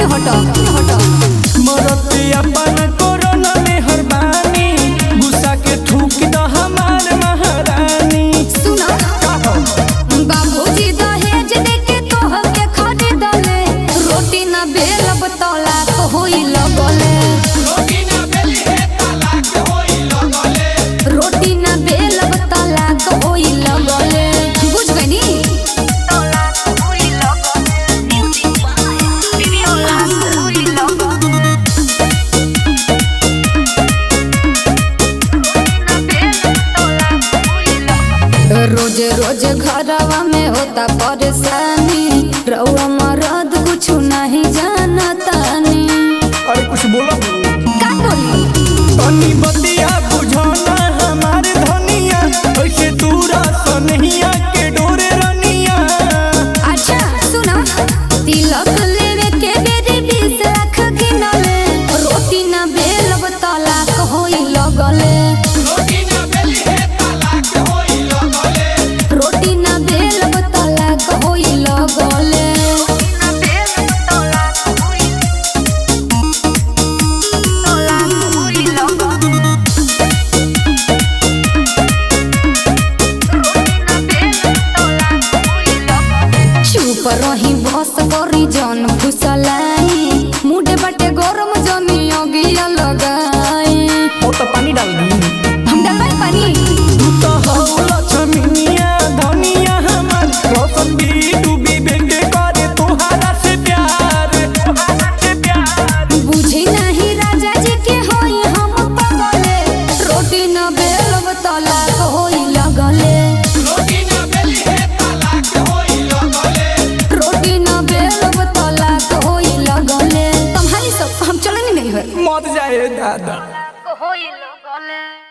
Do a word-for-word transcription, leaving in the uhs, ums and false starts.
हटो हटो मरते अपन कोरोना में हरबानी गुस्सा के थूक द हमार महारानी। सुनो बाबूजी दहेज देके तोहके खरीदले रोटी ना बेलब तलाक होई लगले रोटी ना बेली है तलाक होई लगले रोटी ना बेलब तलाक होई लगले बुझ गनी तलाक होई लगले म्यूजिक तलाक होई लगले रोज रोज घरवा में होता परेशानी रउआ मरद कुछ नहीं जानतानी। अरे कुछ बोला का बोली तनी बतिया बुझाना हमारे धनिया ऐसे दूरा सनहिया के डोरे रनिया। अच्छा सुनो तिलक लेवे के बेरी बीस लाख गिनले रोटी ना बेलब तलाक होई लगले रोटी ना बेली है तलाक होई लगले रोटी ना बेलब तलाक होई लगले ना बेलब तलाक होई तलाक होई लगले चुप रही बस करी जन फुसलाई मुडे बटे गरम जमी अगिया लगाई ओ तो पानी डाल दी।